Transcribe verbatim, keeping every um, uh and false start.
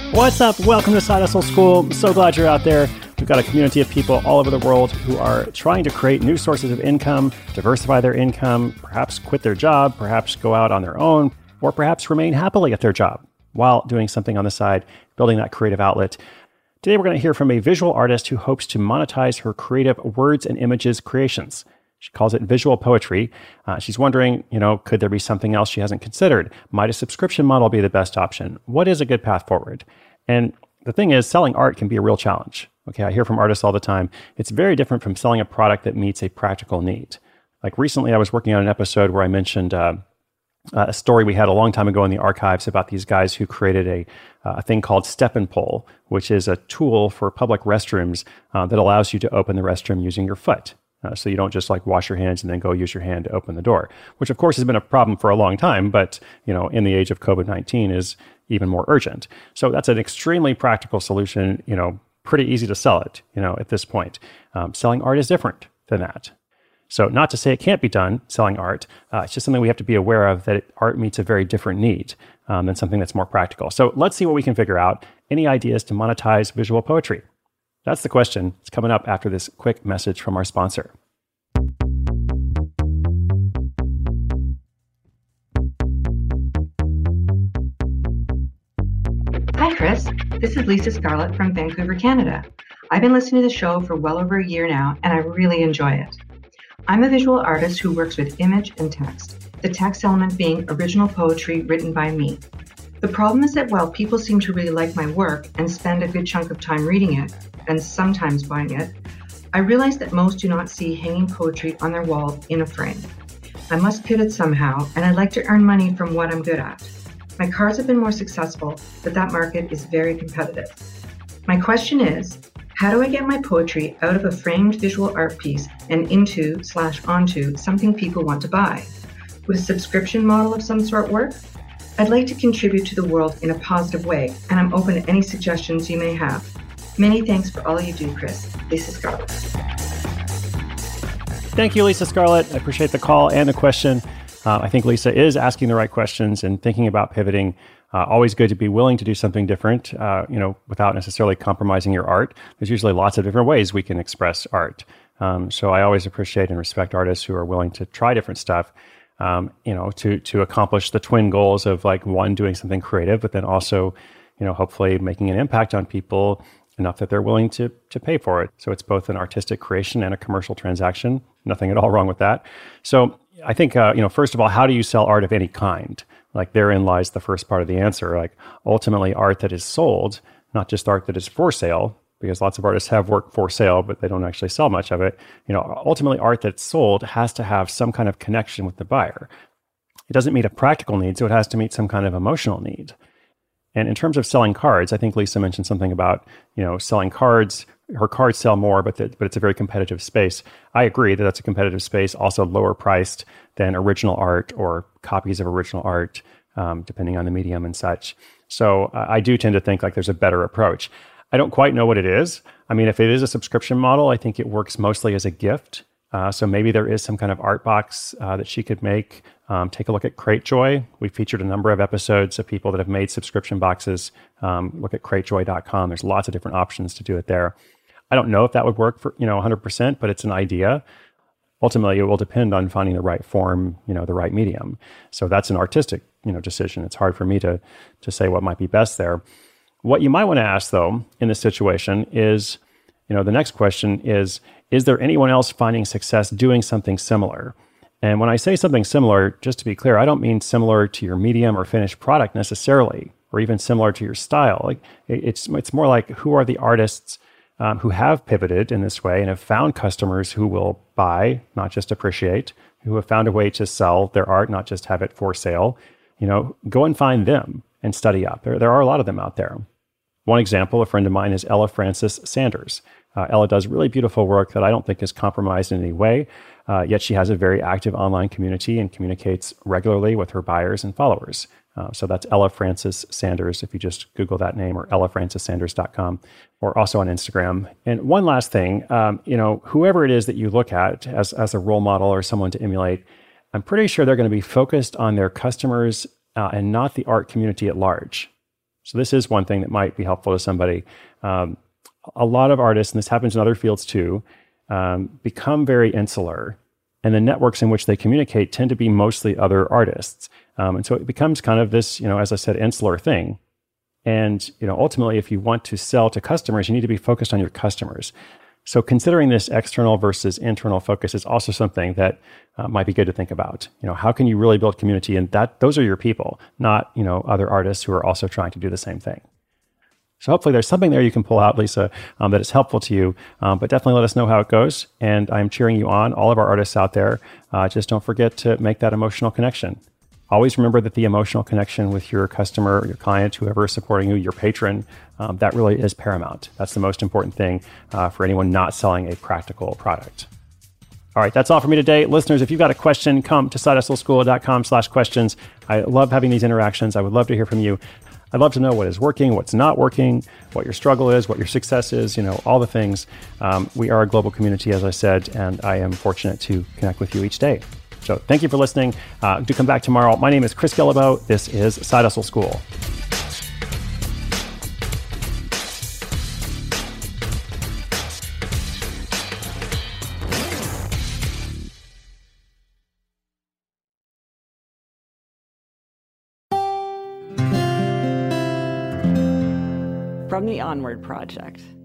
What's up? Welcome to Side Hustle School. So glad you're out there. We've got a community of people all over the world who are trying to create new sources of income, diversify their income, perhaps quit their job, perhaps go out on their own, or perhaps remain happily at their job while doing something on the side, building that creative outlet. Today, we're going to hear from a visual artist who hopes to monetize her creative words and images creations. She calls it visual poetry. Uh, she's wondering, you know, could there be something else she hasn't considered? Might a subscription model be the best option? What is a good path forward? And the thing is, selling art can be a real challenge. Okay, I hear from artists all the time. It's very different from selling a product that meets a practical need. Like recently, I was working on an episode where I mentioned uh, a story we had a long time ago in the archives about these guys who created a, uh, a thing called Step and Pull, which is a tool for public restrooms uh, that allows you to open the restroom using your foot. Uh, so you don't just like wash your hands and then go use your hand to open the door, which of course has been a problem for a long time, but you know, in the age of COVID nineteen is even more urgent. So that's an extremely practical solution, you know, pretty easy to sell it, you know, at this point. Um, selling art is different than that. So not to say it can't be done, selling art, uh, it's just something we have to be aware of, that it, art meets a very different need um, than something that's more practical. So let's see what we can figure out. Any ideas to monetize visual poetry? That's the question. It's coming up after this quick message from our sponsor. Hi, Chris. This is Lisa Scarlett from Vancouver, Canada. I've been listening to the show for well over a year now, and I really enjoy it. I'm a visual artist who works with image and text, the text element being original poetry written by me. The problem is that while people seem to really like my work and spend a good chunk of time reading it, and sometimes buying it, I realize that most do not see hanging poetry on their wall in a frame. I must pivot somehow, and I'd like to earn money from what I'm good at. My cards have been more successful, but that market is very competitive. My question is, how do I get my poetry out of a framed visual art piece and into slash onto something people want to buy? Would a subscription model of some sort work? I'd like to contribute to the world in a positive way, and I'm open to any suggestions you may have. Many thanks for all you do, Chris. Lisa Scarlett. Thank you, Lisa Scarlett. I appreciate the call and the question. Uh, I think Lisa is asking the right questions and thinking about pivoting. Uh, always good to be willing to do something different, uh, you know, without necessarily compromising your art. There's usually lots of different ways we can express art. Um, so I always appreciate and respect artists who are willing to try different stuff, um, you know, to to accomplish the twin goals of like one, doing something creative, but then also, you know, hopefully making an impact on people enough that they're willing to to pay for it. So it's both an artistic creation and a commercial transaction. Nothing at all wrong with that. So I think, uh, you know, first of all, how do you sell art of any kind? Like therein lies the first part of the answer. Like ultimately art that is sold, not just art that is for sale, because lots of artists have work for sale, but they don't actually sell much of it. You know, ultimately art that's sold has to have some kind of connection with the buyer. It doesn't meet a practical need, so it has to meet some kind of emotional need. And in terms of selling cards, I think Lisa mentioned something about, you know, selling cards. Her cards sell more, but the, but it's a very competitive space. I agree that that's a competitive space, also lower priced than original art or copies of original art, um, depending on the medium and such. So uh, I do tend to think like there's a better approach. I don't quite know what it is. I mean, if it is a subscription model, I think it works mostly as a gift. Uh, so maybe there is some kind of art box uh, that she could make. Um, take a look at Cratejoy. We featured a number of episodes of people that have made subscription boxes. Um, look at cratejoy dot com. There's lots of different options to do it there. I don't know if that would work for, you know, one hundred percent, but it's an idea. Ultimately, it will depend on finding the right form, you know, the right medium. So that's an artistic, you know, decision. It's hard for me to to say what might be best there. What you might want to ask, though, in this situation is, you know, the next question is, is there anyone else finding success doing something similar? And when I say something similar, just to be clear, I don't mean similar to your medium or finished product necessarily, or even similar to your style. Like it's it's more like, who are the artists um, who have pivoted in this way and have found customers who will buy, not just appreciate, who have found a way to sell their art, not just have it for sale. You know, go and find them and study up. There, there are a lot of them out there. One example, a friend of mine, is Ella Francis Sanders. Uh, Ella does really beautiful work that I don't think is compromised in any way, uh, yet she has a very active online community and communicates regularly with her buyers and followers. Uh, so that's Ella Francis Sanders, if you just Google that name, or ella francis sanders dot com, or also on Instagram. And one last thing, um, you know, whoever it is that you look at as, as a role model or someone to emulate, I'm pretty sure they're going to be focused on their customers uh, and not the art community at large. So this is one thing that might be helpful to somebody. Um, a lot of artists, and this happens in other fields too, um, become very insular, and the networks in which they communicate tend to be mostly other artists. Um, and so it becomes kind of this, you know, as I said, insular thing. And, you know, ultimately, if you want to sell to customers, you need to be focused on your customers. So considering this external versus internal focus is also something that uh, might be good to think about. You know, how can you really build community? And that those are your people, not, you know, other artists who are also trying to do the same thing. So hopefully there's something there you can pull out, Lisa, um, that is helpful to you. Um, but definitely let us know how it goes. And I'm cheering you on, all of our artists out there. Uh, just don't forget to make that emotional connection. Always remember that the emotional connection with your customer, your client, whoever is supporting you, your patron, um, that really is paramount. That's the most important thing uh, for anyone not selling a practical product. All right, that's all for me today. Listeners, if you've got a question, come to sidehustleschool.com slash questions. I love having these interactions. I would love to hear from you. I'd love to know what is working, what's not working, what your struggle is, what your success is, you know, all the things. Um, we are a global community, as I said, and I am fortunate to connect with you each day. So thank you for listening. Uh, do come back tomorrow. My name is Chris Guillebeau. This is Side Hustle School. From the Onward Project.